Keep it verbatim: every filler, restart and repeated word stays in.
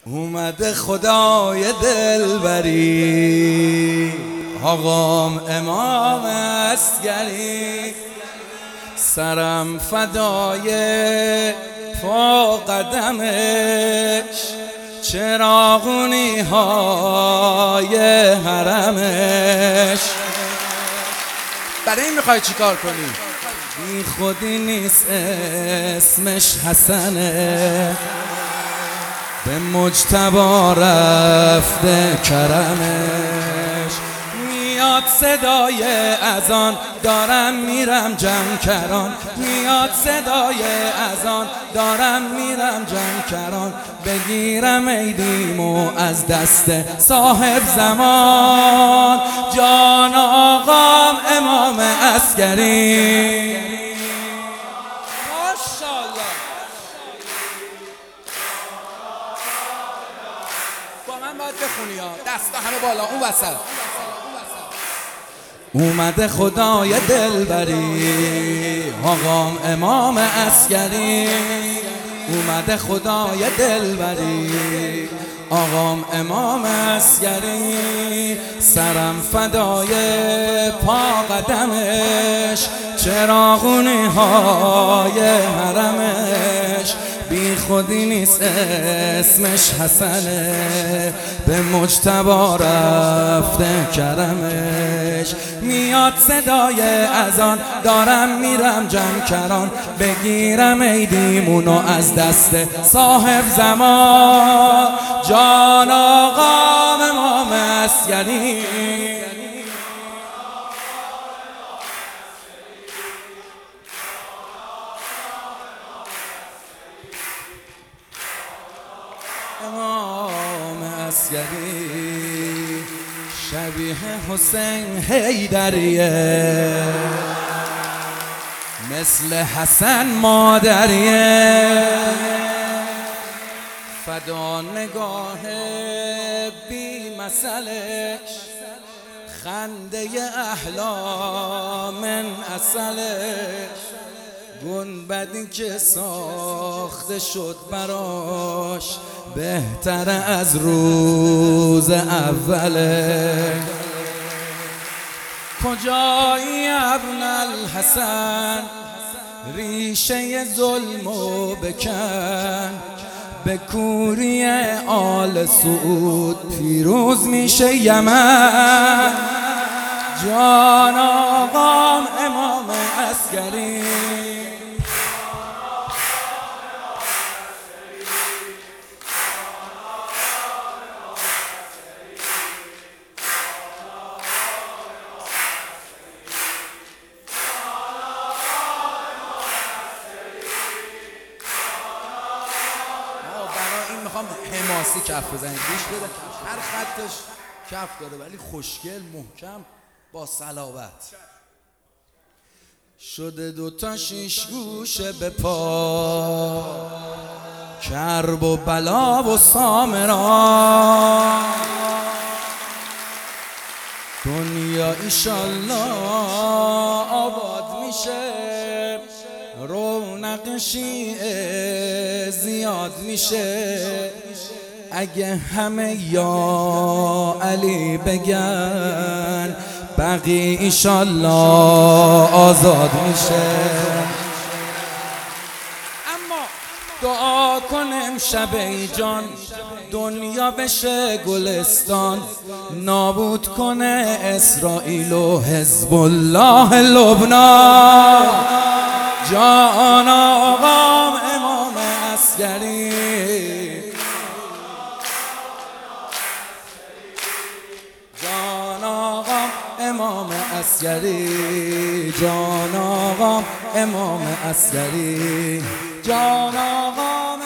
اومده خدای دلبری، آقام امام عسکری، سرم فدای پا قدمش، چراغونی های حرمش. برای این میخوای چی کار کنی؟ بی خودی نیست اسمش حسنه، به مجتبی رفته کرمش. میاد صدای اذان دارم میرم جمکران، میاد صدای اذان دارم میرم جمکران، بگیرم عیدیمو از دست صاحب زمان، جان آقام امام عسکری. با من باید بخونی ها، دستا همه بالا اون وسط. اومده خدای دلبری، آقام امام عسکری، اومده خدای دلبری، آقام امام عسکری، سرم فدای پا قدمش، چراغونی های حرمش. بی خودی نیست اسمش حسنه، به مجتبی رفته کرمش. میاد صدای اذان دارم میرم جمکران، بگیرم عیدیمونو از دست صاحب زمان، جان آقام امام عسکری. امام عسکری شبیه حسین حیدریه، مثل حسن مادریه، فدا نگاه بی مثلش، خنده احلام اصلش، گنبدی که ساخته شد براش بهتر از روز اوله. کجایی ابن الحسن، ریشه ظلمو بکن، به کوری آل سعود پیروز میشه یمن، جان آقام امام عسکری. میخوام حماسی کف بزنید، گوش بده، هر خطش کف داره ولی خوشگل محکم با صلابت. شده دوتا شیش گوشه به پا، کرب و بلا و سامرا، دنیا ایشالله آباد میشه، رونق شیعه زیاد میشه، اگه همه یا علی بگن بقی ایشالله آزاد میشه. اما دعا کنم شب ای جان دنیا بشه گلستان، نابود کنه اسرائیل و حزب الله لبنان، جان آقام امام عسکری. جان آقام امام عسکری، جان آقام امام عسکری، جان آقام